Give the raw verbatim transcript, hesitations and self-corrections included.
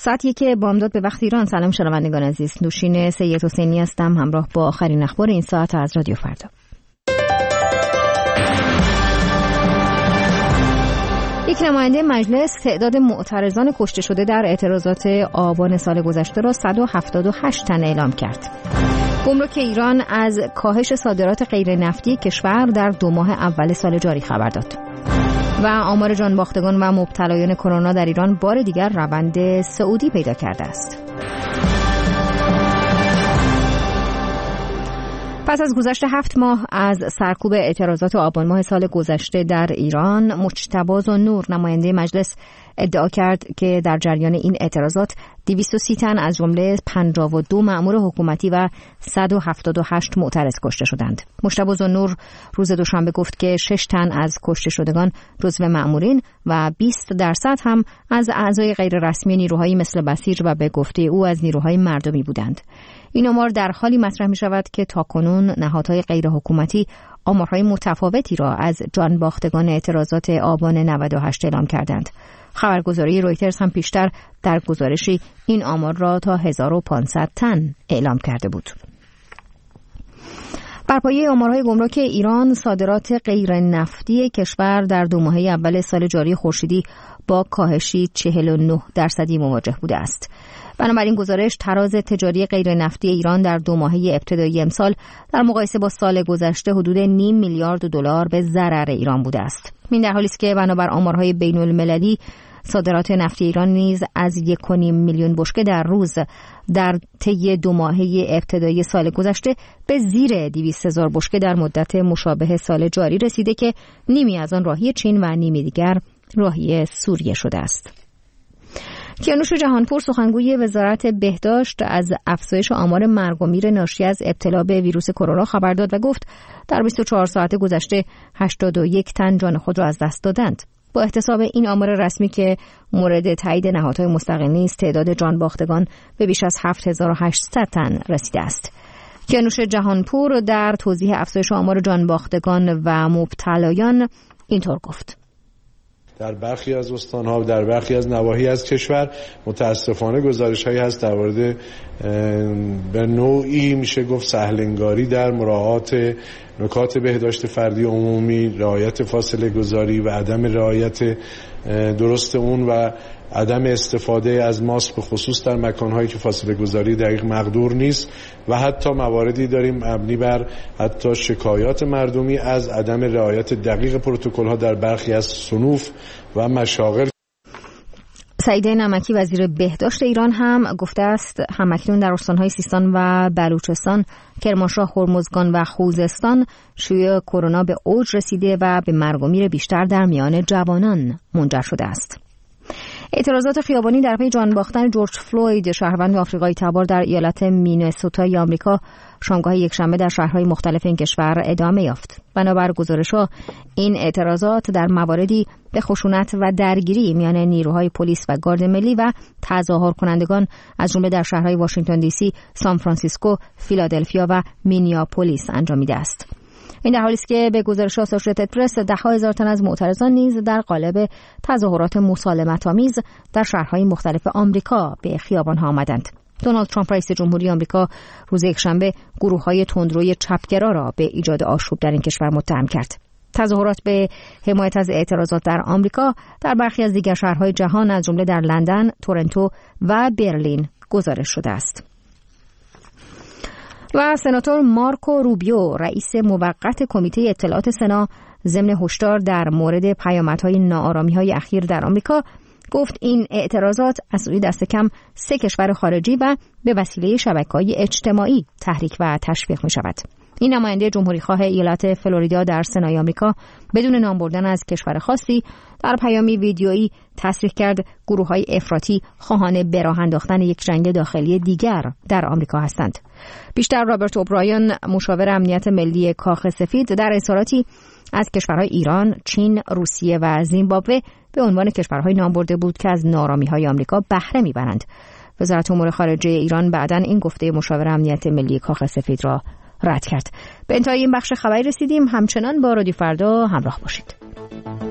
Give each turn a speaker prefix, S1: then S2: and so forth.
S1: ساعت یک بامداد به وقت ایران. سلام شنوندگان عزیز، نوشین سید حسینی هستم همراه با آخرین اخبار این ساعت از رادیو فردا. یک نماینده مجلس تعداد معترضان کشته شده در اعتراضات آبان سال گذشته را صد و هفتاد و هشت تن اعلام کرد. گمرک ایران از کاهش صادرات غیر نفتی کشور در دو ماه اول سال جاری خبر داد. و آمار جانباختگان و مبتلایان کرونا در ایران بار دیگر روند صعودی پیدا کرده است. پس از گذشت هفت ماه از سرکوب اعتراضات آبان ماه سال گذشته در ایران، مجتبی ذوالنور نماینده مجلس ادعا کرد که در جریان این اعتراضات دویست و سی تن از جمله پنجاه و دو مأمور حکومتی و صد و هفتاد و هشت معترض کشته شدند. مجتبی ذوالنور روز دوشنبه گفت که شش تن از کشته شدگان جزو مأمورین و بیست درصد هم از اعضای غیر رسمی نیروهایی مثل بسیج و به گفته او از نیروهای مردمی بودند. این آمار در حالی مطرح می شود که تاکنون نهادهای غیر حکومتی آمارهای متفاوتی را از جانباختگان اعتراضات آبان نود و هشت اعلام کردند. خبرگزاری رویترز هم پیشتر در گزارشی این آمار را تا هزار و پانصد تن اعلام کرده بود. بر پایه آمارهای گمرک ایران، صادرات غیر نفتی کشور در دو ماهه اول سال جاری خورشیدی با کاهشی چهل و نه درصدی مواجه بوده است. بنابراین گزارش تراز تجاری غیر نفتی ایران در دو ماهه ابتدایی امسال در مقایسه با سال گذشته حدود نیم میلیارد دلار به ضرر ایران بوده است. این در حالی است که بنابر آمارهای بین المللی صادرات نفتی ایران نیز از یک و نیم میلیون بشکه در روز در طی دو ماهه ابتدایی سال گذشته به زیر دویست هزار بشکه در مدت مشابه سال جاری رسیده که نیمی از آن راهی چین و نیمی دیگر راهی سوریه شده است. کیانوش جهانپور سخنگوی وزارت بهداشت از افزایش آمار مرگ و میر ناشی از ابتلا به ویروس کرونا خبر داد و گفت در بیست و چهار ساعت گذشته هشتاد و یک تن جان خود را از دست دادند. با احتساب این آمار رسمی که مورد تایید نهادهای مستقل نیست، تعداد جان باختگان به بیش از هفت هزار و هشتصد تن رسیده است. کیانوش جهانپور در توضیح افزایش آمار جان باختگان و مبتلایان اینطور گفت:
S2: در برخی از استان‌ها و در برخی از نواحی از کشور متاسفانه گزارش‌هایی هست در مورد به نوعی میشه گفت سهل‌انگاری در مراعات نکات بهداشت فردی عمومی، رعایت فاصله گذاری و عدم رعایت درست اون و عدم استفاده از ماسک به خصوص در مکان‌هایی که فاصله گذاری دقیق مقدور نیست و حتی مواردی داریم مبنی بر حتی شکایات مردمی از عدم رعایت دقیق پروتکل‌ها در برخی از صنوف و مشاغل.
S1: سعیده نمکی وزیر بهداشت ایران هم گفته است همکنون در استان‌های سیستان و بلوچستان، کرمانشاه، هرمزگان و خوزستان شیوع کرونا به اوج رسیده و به مرگ و میر بیشتر در میان جوانان منجر شده است. اعتراضات خیابانی در پی جان باختن جورج فلوید شهروند آفریقایی تبار در ایالت مینسوتای آمریکا شامگاه یکشنبه در شهرهای مختلف این کشور ادامه یافت. بنابر گزارش‌ها این اعتراضات در مواردی به خشونت و درگیری میان نیروهای پلیس و گارد ملی و تظاهر کنندگان از جمله در شهرهای واشنگتن دی سی، سان فرانسیسکو، فیلادلفیا و مینیاپولیس انجامیده است. این در حالی است که به گزارش آسوشییتد پرس ده‌ها هزار تن از معترضان نیز در قالب تظاهرات مسالمت‌آمیز در شهرهای مختلف آمریکا به خیابان‌ها آمدند. دونالد ترامپ رئیس جمهوری آمریکا روز یکشنبه گروه‌های تندروی چپگرا را به ایجاد آشوب در این کشور متهم کرد. تظاهرات به حمایت از اعتراضات در آمریکا در برخی از دیگر شهرهای جهان از جمله در لندن، تورنتو و برلین گزارش شده است. و سناتور مارکو روبیو رئیس موقت کمیته اطلاعات سنا ضمن هشدار در مورد پیامدهای ناآرامی‌های اخیر در آمریکا گفت این اعتراضات از سوی دست کم سه کشور خارجی و به وسیله شبکه‌های اجتماعی تحریک و تشویق می‌شود. این نماینده جمهوری‌خواه ایالت فلوریدا در سنای آمریکا بدون نام بردن از کشور خاصی در پیامی ویدیویی تصریح کرد گروه‌های افراطی خواهان به راه انداختن یک جنگ داخلی دیگر در آمریکا هستند. بیشتر رابرت اوبرایان مشاور امنیت ملی کاخ سفید در اظهاراتی از کشورهای ایران، چین، روسیه و زیمبابوه به عنوان کشورهای نام برده بود که از ناآرامی‌های آمریکا بهره می‌برند. وزارت امور خارجه ایران بعداً این گفته مشاور امنیت ملی کاخ سفید را رد کرد. به انتهای این بخش خبری رسیدیم. همچنان با رادیو فردا همراه باشید.